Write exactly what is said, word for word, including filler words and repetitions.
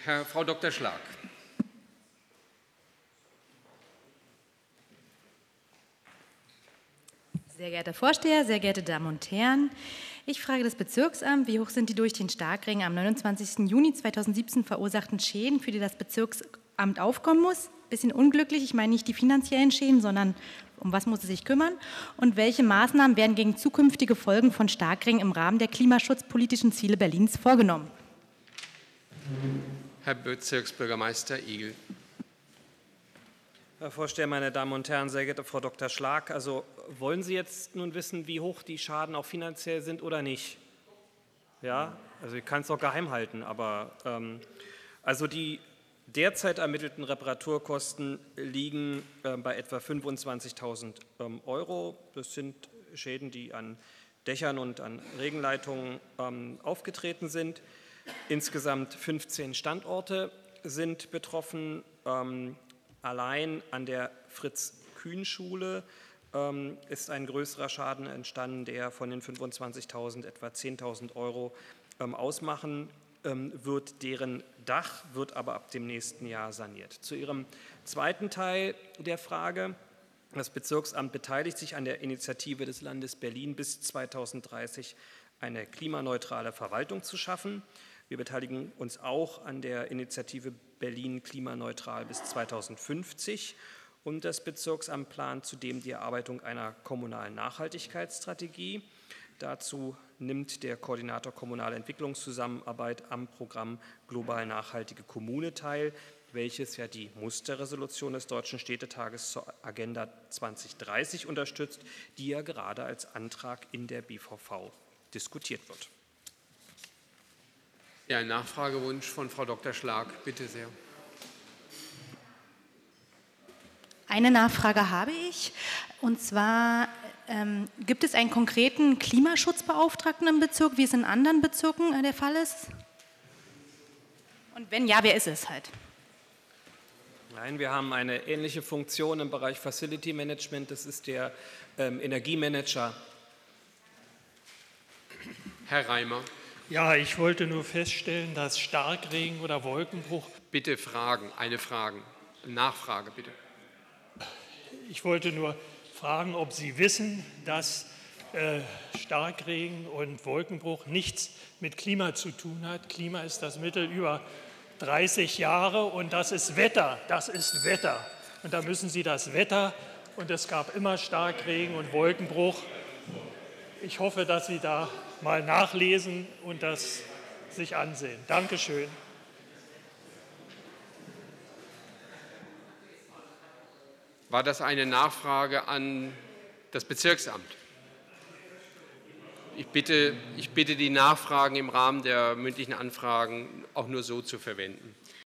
Herr, Frau Doktor Schlack. Sehr geehrter Herr Vorsteher, sehr geehrte Damen und Herren, ich frage das Bezirksamt, wie hoch sind die durch den Starkregen am neunundzwanzigsten Juni zweitausendsiebzehn verursachten Schäden, für die das Bezirksamt aufkommen muss? Bisschen unglücklich, ich meine nicht die finanziellen Schäden, sondern um was muss es sich kümmern? Und welche Maßnahmen werden gegen zukünftige Folgen von Starkregen im Rahmen der klimaschutzpolitischen Ziele Berlins vorgenommen? Herr Bezirksbürgermeister Igel. Herr Vorsteher, meine Damen und Herren, sehr geehrte Frau Doktor Schlack, also wollen Sie jetzt nun wissen, wie hoch die Schaden auch finanziell sind oder nicht? Ja, also ich kann es auch geheim halten, aber ähm, also die derzeit ermittelten Reparaturkosten liegen äh, bei etwa fünfundzwanzigtausend ähm, Euro. Das sind Schäden, die an Dächern und an Regenleitungen ähm, aufgetreten sind. Insgesamt fünfzehn Standorte sind betroffen. Ähm, Allein an der Fritz-Kühn-Schule ähm, ist ein größerer Schaden entstanden, der von den fünfundzwanzigtausend etwa zehntausend Euro ähm, ausmachen ähm, wird. Deren Dach wird aber ab dem nächsten Jahr saniert. Zu Ihrem zweiten Teil der Frage. Das Bezirksamt beteiligt sich an der Initiative des Landes Berlin, bis zweitausenddreißig eine klimaneutrale Verwaltung zu schaffen. Wir beteiligen uns auch an der Initiative Berlin klimaneutral bis zweitausendfünfzig und das Bezirksamt plant zudem die Erarbeitung einer kommunalen Nachhaltigkeitsstrategie. Dazu nimmt der Koordinator Kommunale Entwicklungszusammenarbeit am Programm Global Nachhaltige Kommune teil, welches ja die Musterresolution des Deutschen Städtetages zur Agenda zweitausenddreißig unterstützt, die ja gerade als Antrag in der B V V diskutiert wird. Ja, ein Nachfragewunsch von Frau Doktor Schlack, bitte sehr. Eine Nachfrage habe ich, und zwar ähm, gibt es einen konkreten Klimaschutzbeauftragten im Bezirk, wie es in anderen Bezirken äh, der Fall ist? Und wenn ja, wer ist es halt? Nein, wir haben eine ähnliche Funktion im Bereich Facility Management, das ist der ähm, Energiemanager. Herr Reimer. Ja, ich wollte nur feststellen, dass Starkregen oder Wolkenbruch... Bitte Fragen, eine Frage, Nachfrage bitte. Ich wollte nur fragen, ob Sie wissen, dass äh, Starkregen und Wolkenbruch nichts mit Klima zu tun hat. Klima ist das Mittel über dreißig Jahre und das ist Wetter, das ist Wetter. Und da müssen Sie das Wetter, und es gab immer Starkregen und Wolkenbruch. Ich hoffe, dass Sie da mal nachlesen und das sich ansehen. Dankeschön. War das eine Nachfrage an das Bezirksamt? Ich bitte, ich bitte die Nachfragen im Rahmen der mündlichen Anfragen auch nur so zu verwenden.